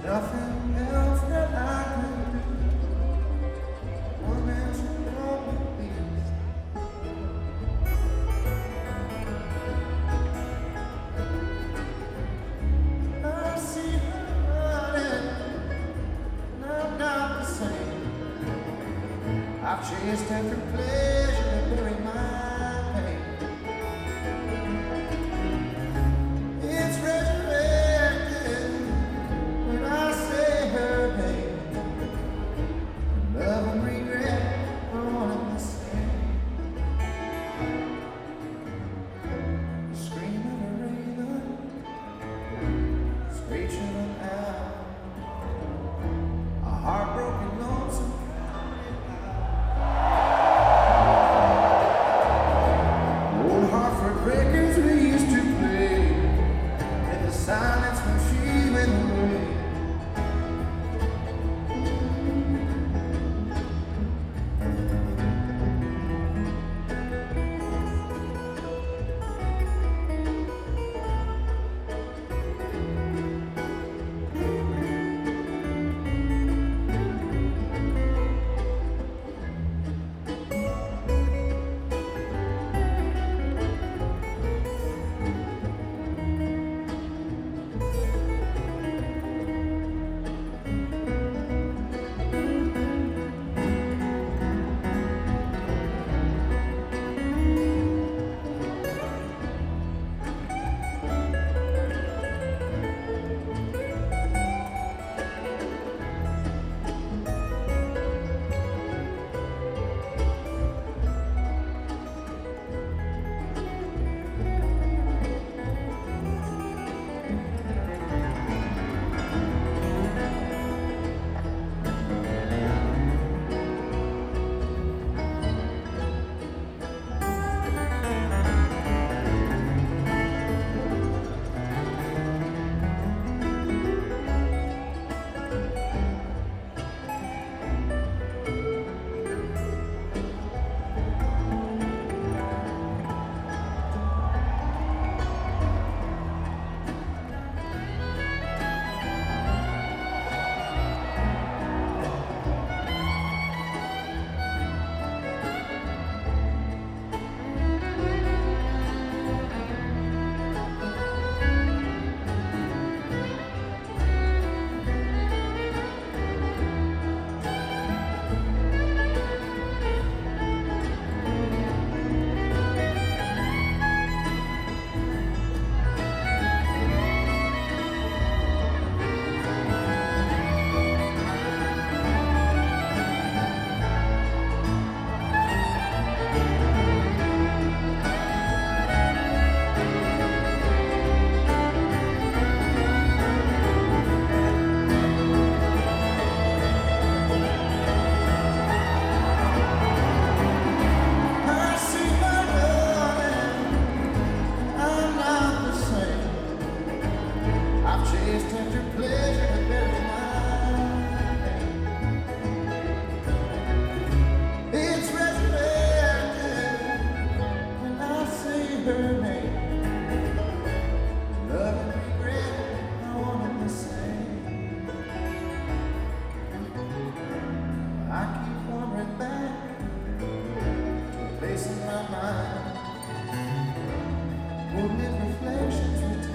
Nothing else that I could do. One man's please. I see her running, and I'm not the same. I've chased every pleasure and buried my pain. It's resurrected when I say her name. Love and regret are one and the same. The scream of a raven, screeching an owl, a heartbroken lonesome old Hartford records we used to play in the silence when she went away.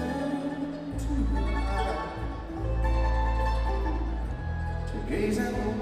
Gaze at the